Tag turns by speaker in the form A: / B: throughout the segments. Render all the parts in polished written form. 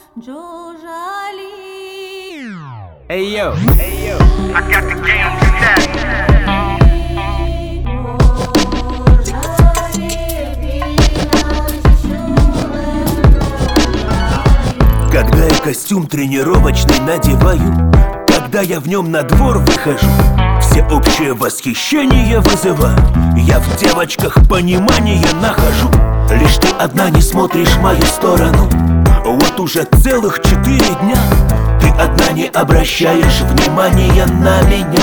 A: Hey yo,
B: I got the game set.
C: Когда я костюм тренировочный надеваю, когда я в нем на двор выхожу, все общее восхищение вызываю. Я в девочках понимание нахожу. Лишь ты одна не смотришь в мою сторону. Вот уже целых 4 дня ты одна не обращаешь внимания на меня.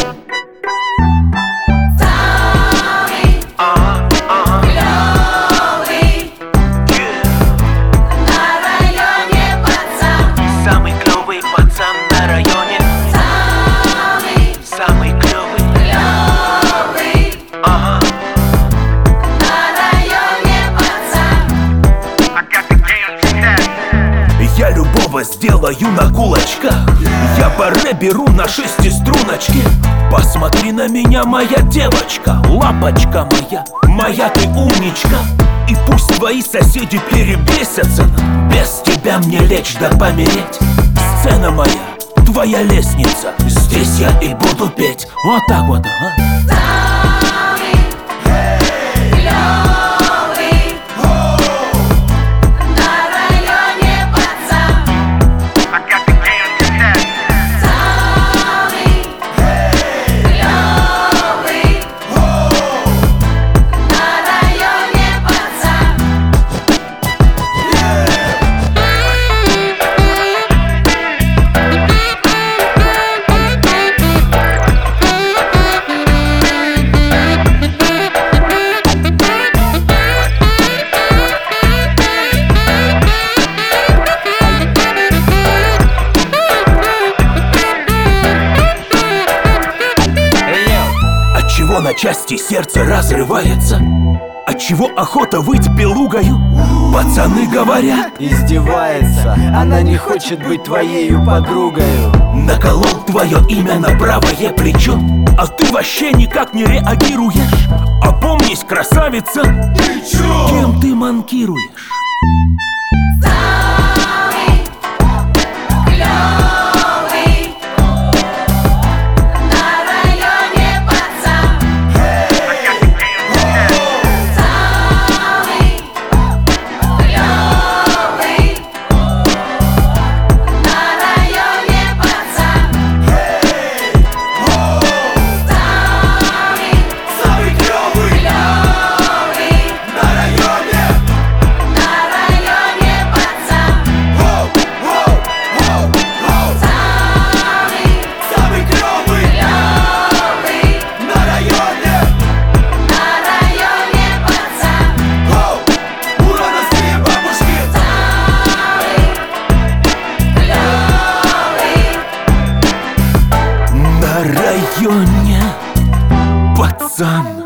C: Самый клёвый пацан на районе. Самый клёвый. Ага. Я любого сделаю на кулачках. Я баре беру на 6-струночке. Посмотри на меня, моя девочка, лапочка моя, моя ты умничка. И пусть твои соседи перебесятся, без тебя мне лечь да помереть. Сцена моя, твоя лестница, здесь я и буду петь. Вот так вот, на части сердце разрывается. Отчего охота выть белугою? Пацаны говорят,
A: издевается, она не хочет быть твоею подругою.
C: Наколол твое имя на правое плечо, а ты вообще никак не реагируешь. Опомнись, красавица, ты чё? Кем ты манкируешь? На районе, пацан.